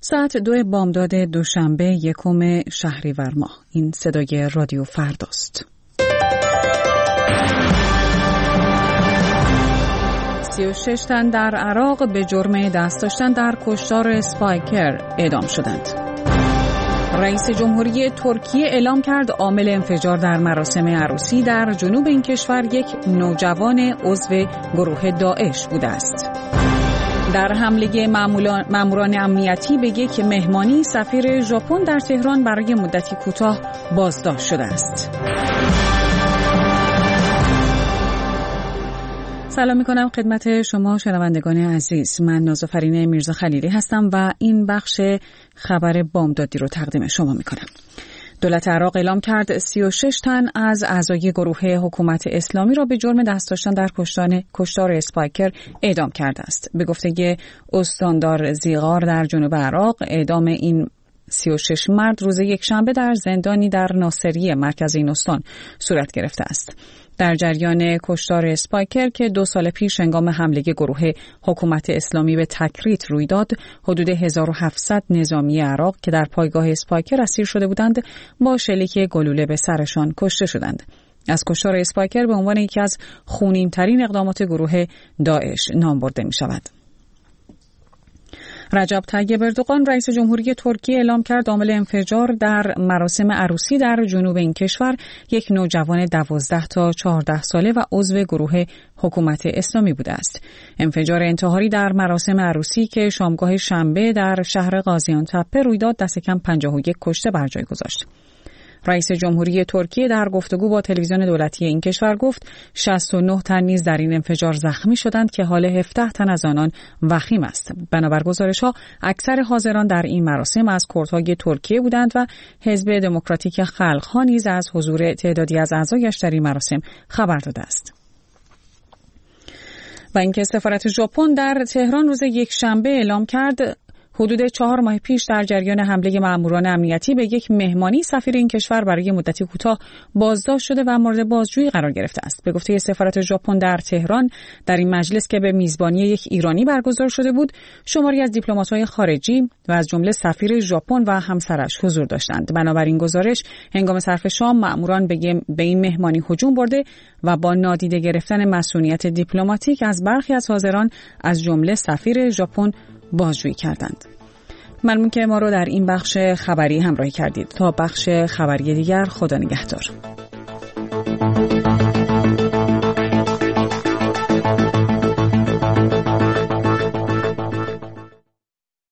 ساعت 2 بامداد دوشنبه 1 شهریور ماه. این صدای رادیو فرداست. 36 تن در عراق به جرم دست داشتن در کشتار اسپایکر اعدام شدند. رئیس جمهوری ترکیه اعلام کرد عامل انفجار در مراسم عروسی در جنوب این کشور یک نوجوان عضو گروه داعش بوده است. در حمله ماموران امنیتی به یک مهمانی سفیر ژاپن در تهران برای مدتی کوتاه بازداشت شده است. سلام می‌کنم خدمت شما شنوندگان عزیز. من نازافرین میرزا خلیلی هستم و این بخش خبر بامدادی رو تقدیم شما می‌کنم. دولت عراق اعلام کرد 36 تن از اعضای گروه حکومت اسلامی را به جرم دست داشتن در کشتار اسپایکر اعدام کرده است. به گفته استاندار زیغار در جنوب عراق، اعدام این 36 مرد روز یکشنبه در زندانی در ناصریه مرکز این استان صورت گرفته است. در جریان کشتار اسپایکر که 2 سال پیش هنگام حمله گروه حکومت اسلامی به تکریت روی داد، حدود 1700 نظامی عراق که در پایگاه اسپایکر اسیر شده بودند با شلیک گلوله به سرشان کشته شدند. از کشتار اسپایکر به عنوان یکی از خونین‌ترین اقدامات گروه داعش نام برده می شود. رجب طیب اردوغان رئیس جمهوری ترکیه اعلام کرد عامل انفجار در مراسم عروسی در جنوب این کشور یک نوجوان 12 تا 14 ساله و عضو گروه حکومت اسلامی بوده است. انفجار انتحاری در مراسم عروسی که شامگاه شنبه در شهر قاضیان‌تپه روی داد دست کم 51 کشته بر جای گذاشت. رئیس جمهوری ترکیه در گفتگو با تلویزیون دولتی این کشور گفت 69 تن نیز در این انفجار زخمی شدند که حال 17 تن از آنان وخیم است. بنابر گزارش‌ها اکثر حاضران در این مراسم از کردهای ترکیه بودند و حزب دموکراتیک خلق‌ها نیز از حضور تعدادی از اعضایش در این مراسم خبر داده است. و اینکه سفارت ژاپن در تهران روز یکشنبه اعلام کرد حدود 4 ماه پیش در جریان حمله ماموران امنیتی به یک مهمانی سفیر این کشور برای مدتی کوتاه بازداشت شده و مورد بازجویی قرار گرفته است. به گفته سفارت ژاپن در تهران، در این مجلس که به میزبانی یک ایرانی برگزار شده بود، شماری از دیپلمات‌های خارجی و از جمله سفیر ژاپن و همسرش حضور داشتند. بنابراین گزارش هنگام صرف شام ماموران به این مهمانی هجوم برده و با نادیده گرفتن مسئولیت دیپلماتیک از برخی از حاضران از جمله سفیر ژاپن بازجویی کردند. ممنون که ما رو در این بخش خبری همراهی کردید. تا بخش خبری دیگر، خدا نگهدار.